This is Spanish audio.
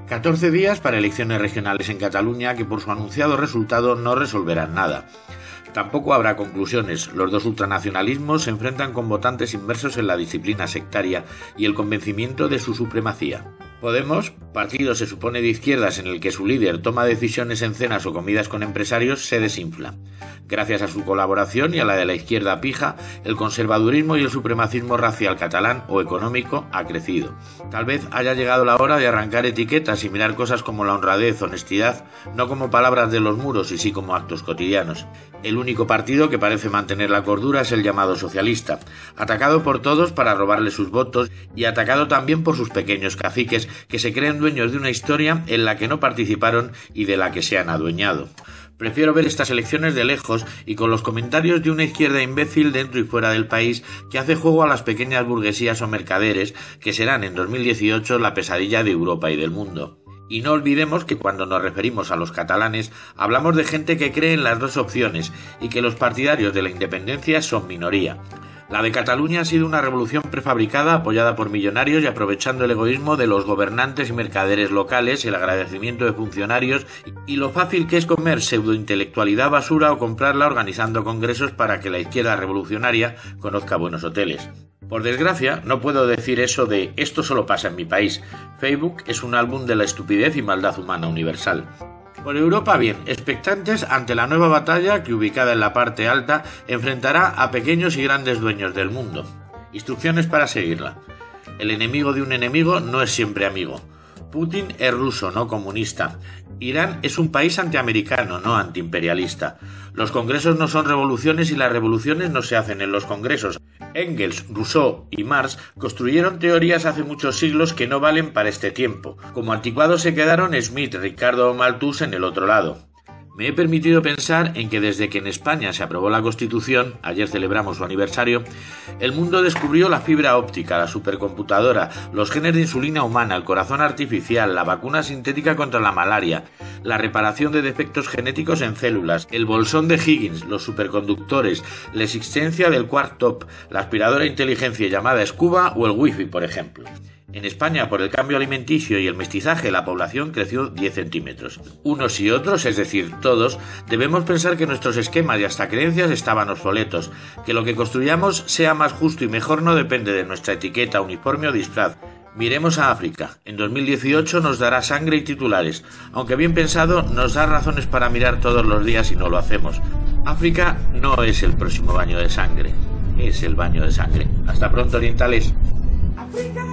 14 días para elecciones regionales en Cataluña que por su anunciado resultado no resolverán nada. Tampoco habrá conclusiones. Los dos ultranacionalismos se enfrentan con votantes inmersos en la disciplina sectaria y el convencimiento de su supremacía. Podemos, partido se supone de izquierdas en el que su líder toma decisiones en cenas o comidas con empresarios, se desinfla. Gracias a su colaboración y a la de la izquierda pija, el conservadurismo y el supremacismo racial catalán o económico ha crecido. Tal vez haya llegado la hora de arrancar etiquetas y mirar cosas como la honradez, honestidad, no como palabras de los muros y sí como actos cotidianos. El único partido que parece mantener la cordura es el llamado socialista, atacado por todos para robarle sus votos y atacado también por sus pequeños caciques que se creen dueños de una historia en la que no participaron y de la que se han adueñado. Prefiero ver estas elecciones de lejos y con los comentarios de una izquierda imbécil dentro y fuera del país que hace juego a las pequeñas burguesías o mercaderes que serán en 2018 la pesadilla de Europa y del mundo. Y no olvidemos que cuando nos referimos a los catalanes hablamos de gente que cree en las dos opciones y que los partidarios de la independencia son minoría. La de Cataluña ha sido una revolución prefabricada apoyada por millonarios y aprovechando el egoísmo de los gobernantes y mercaderes locales, el agradecimiento de funcionarios y lo fácil que es comer pseudointelectualidad basura o comprarla organizando congresos para que la izquierda revolucionaria conozca buenos hoteles. Por desgracia, no puedo decir eso de «esto solo pasa en mi país». Facebook es un álbum de la estupidez y maldad humana universal. Por Europa bien, expectantes ante la nueva batalla que, ubicada en la parte alta, enfrentará a pequeños y grandes dueños del mundo. Instrucciones para seguirla. El enemigo de un enemigo no es siempre amigo. Putin es ruso, no comunista. Irán es un país antiamericano, no antiimperialista. Los congresos no son revoluciones y las revoluciones no se hacen en los congresos. Engels, Rousseau y Marx construyeron teorías hace muchos siglos que no valen para este tiempo. Como anticuados se quedaron Smith, Ricardo o Malthus en el otro lado. Me he permitido pensar en que desde que en España se aprobó la Constitución, ayer celebramos su aniversario, el mundo descubrió la fibra óptica, la supercomputadora, los genes de insulina humana, el corazón artificial, la vacuna sintética contra la malaria, la reparación de defectos genéticos en células, el bolsón de Higgins, los superconductores, la existencia del quark top, la aspiradora inteligente llamada Scuba o el wifi, por ejemplo. En España, por el cambio alimenticio y el mestizaje, la población creció 10 centímetros. Unos y otros, es decir, todos, debemos pensar que nuestros esquemas y hasta creencias estaban obsoletos, que lo que construyamos sea más justo y mejor no depende de nuestra etiqueta, uniforme o disfraz. Miremos a África. En 2018 nos dará sangre y titulares. Aunque bien pensado, nos da razones para mirar todos los días y no lo hacemos. África no es el próximo baño de sangre, es el baño de sangre. Hasta pronto, orientales. África.